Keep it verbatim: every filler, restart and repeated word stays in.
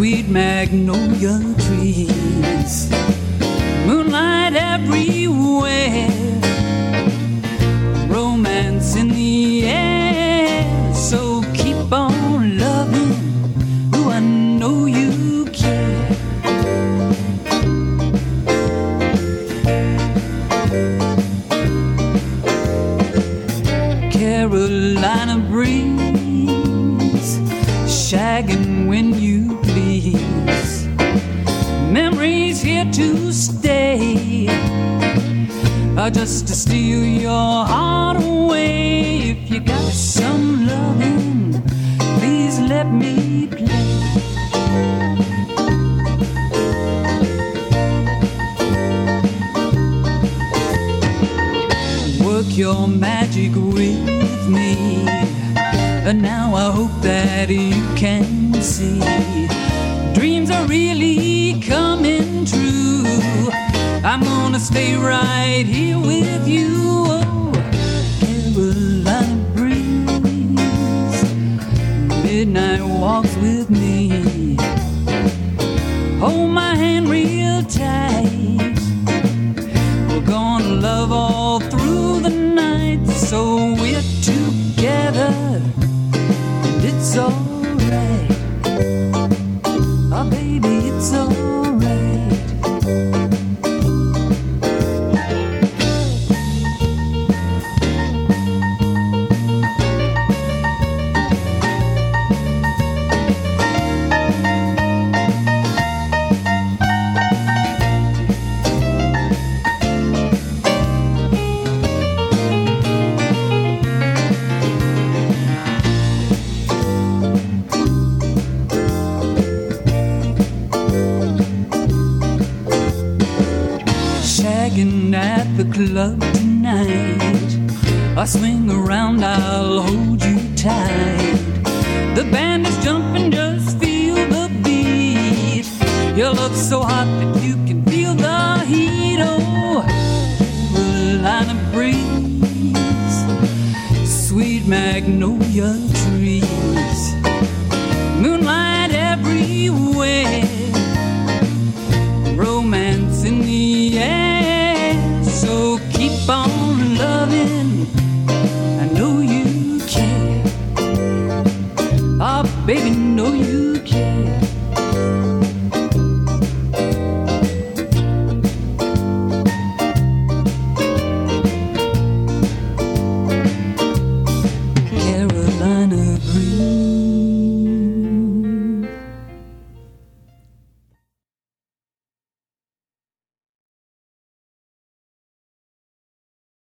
sweet magnolia trees, moonlight everywhere, romance in the air. So keep on loving, ooh, I know you care. Carolina breeze, shagging when you please, memories here to stay, uh, just to steal your heart away. If you got some loving, please let me play. Work your magic with me, and now I hope that you can see dreams are really coming true. I'm gonna stay right here with you. Oh, Carolina breeze, midnight walks with me. Hold my hand real tight. We're gonna love all through the night, so we're together and it's alright. Oh baby, it's alright. At the club tonight, I swing around, I'll hold you tight. The band is jumping, just feel the beat. You look so hot that you can feel the heat. Oh, Carolina breeze, sweet magnolia tree,